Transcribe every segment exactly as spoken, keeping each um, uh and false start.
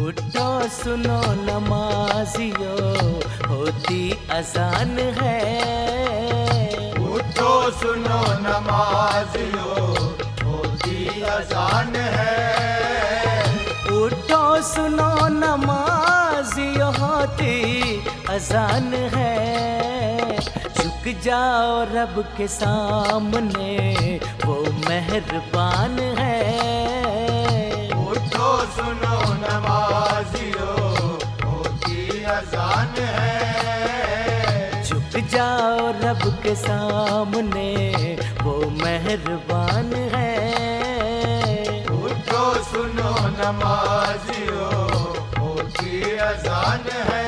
उठो सुनो नमाजियो होती अजान है। उठो सुनो नमाजियो होती अजान है। उठो सुनो नमाजियो होती अजान है। झुक जाओ रब के सामने वो मेहरबान है। उठो सुनो नमाजियो होती अजान है। झुक जाओ रब के सामने वो मेहरबान है। उठो सुनो नमाजियो होती अजान है।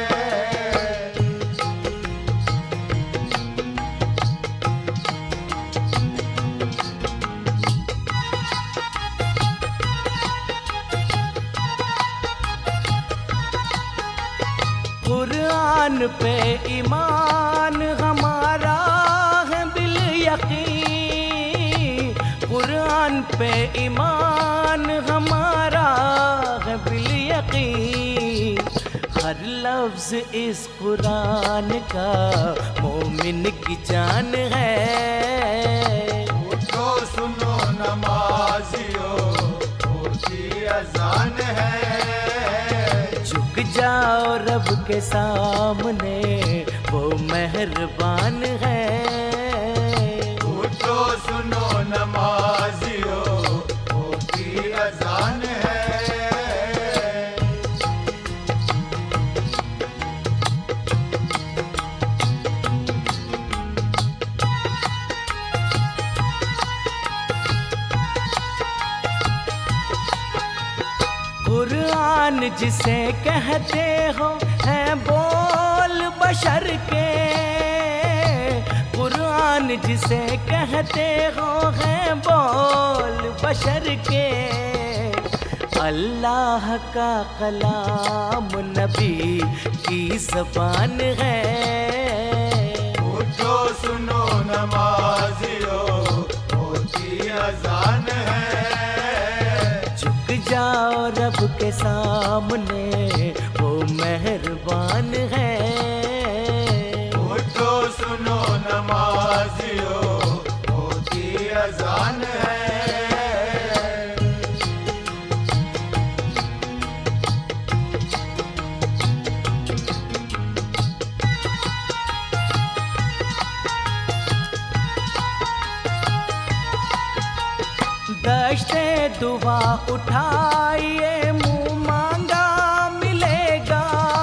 कुरान पे ईमान हमारा है बिल यकीन। कुरान पे ईमान हमारा है बिल यकीन। हर लफ्ज इस कुरान का मोमिन की जान है। उठो सुनो नमाजियो होती अजान है। झुक जाओ रब के सामने वो मेहरबान है। उठो सुनो नमाजियो होती अजान है। कुरान जिसे कहते हो है बोल बशर के। कुरान जिसे कहते हो है बोल बशर के। अल्लाह का कलाम नबी की ज़बान है। उठो सुनो नमाजियो होती अजान है। झुक जाओ रब के सामने वो मेहरबान है। उठो सुनो नमाजियो होती अजान है। दश्ते दुआ उठाइए मुँह मांगा मिलेगा।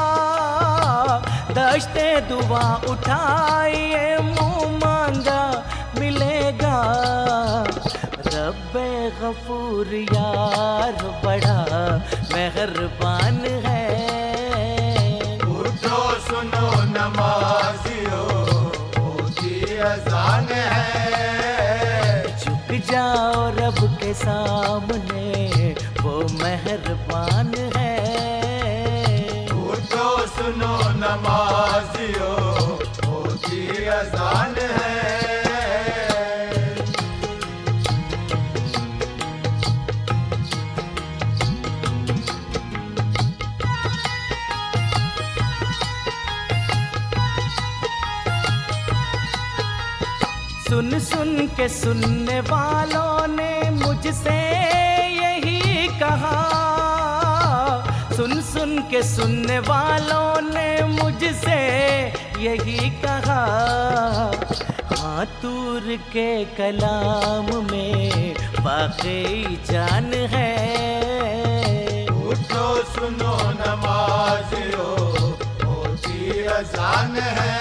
दश्ते दुआ उठाइए मुँह मांगा मिलेगा। रब्बे गफूर यार बड़ा मेहरबान है। उठो सुनो नमाजियो होती अजान है। झुक जाओ रब के सामने वो मेहरबान है। उठो सुनो नमाजियो होती अजान है। सुन सुन के सुनने वालों ने मुझसे यही कहा। सुन सुन के सुनने वालों ने मुझसे यही कहा। हाँ तूर के कलाम में वाकई जान है। उठो सुनो नमाजियो होती अजान है।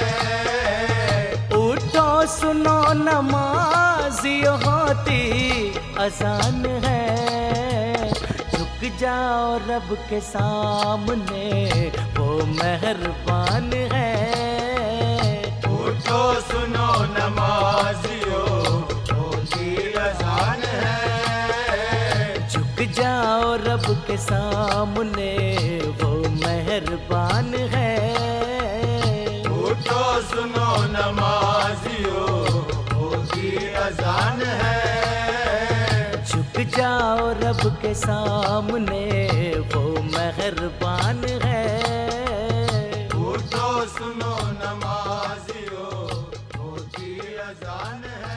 उठो सुनो नमाजियो होती अजान है। झुक जाओ रब के सामने वो मेहरबान है। उठो सुनो नमाजियो होती अजान है। झुक जाओ रब के सामने वो मेहरबान है। उठो सुनो नमाजियो होती अजान है। झुक जाओ जब के सामने वो मेहरबान है। उठो सुनो नमाजियो, होती अजान है।